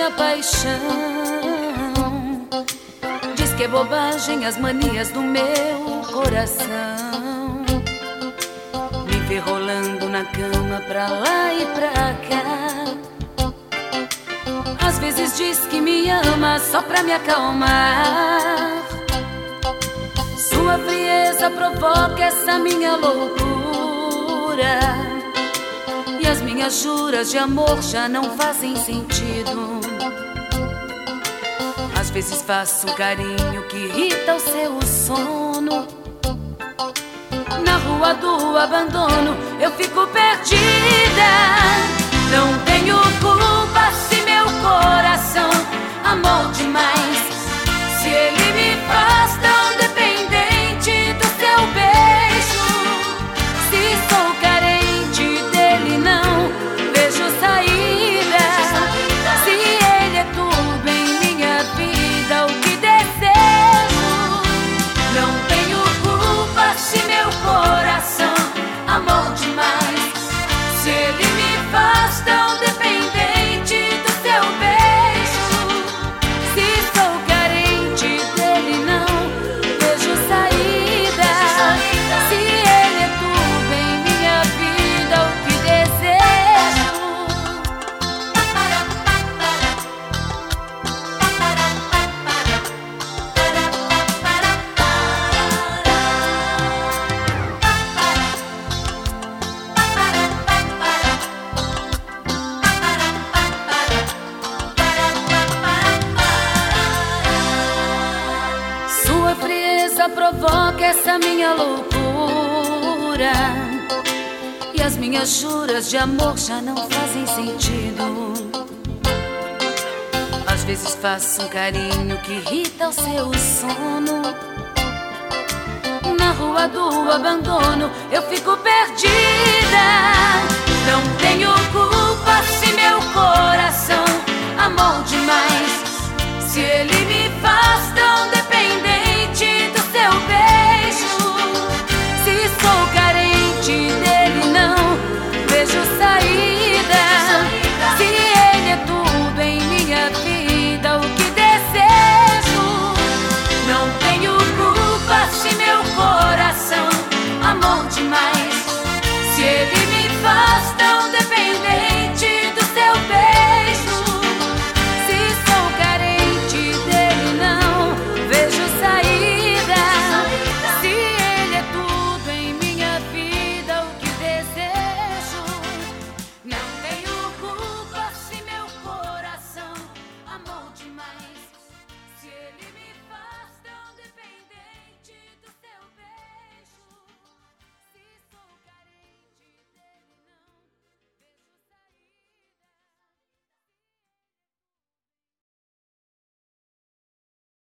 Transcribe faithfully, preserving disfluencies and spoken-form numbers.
minha paixão. Diz que é bobagem as manias do meu coração. Me vê rolando na cama pra lá e pra cá. Às vezes diz que me ama só pra me acalmar. Sua frieza provoca essa minha loucura, e as minhas juras de amor já não fazem sentido. Às vezes faço um carinho que irrita o seu sono. Na rua do abandono eu fico perdida. Não tenho culpa se meu coração amou demais, se ele me faz tão dependente do seu beijo. Se sou carente dele, não vejo saída. Se ele é tudo em minha vida, o que desejo. Não tenho culpa se meu coração amou demais, se ele me faz tão dependente do seu beijo. Se sou carente dele, não vejo saída. Se ele é tudo em minha vida, o que desejo. Sua frieza provoca essa minha loucura, e as minhas juras de amor já não fazem sentido. Às vezes faço um carinho que irrita o seu sono. Na rua do abandono eu fico perdida. Não tenho culpa se meu coração amou demais, se ele me faz tão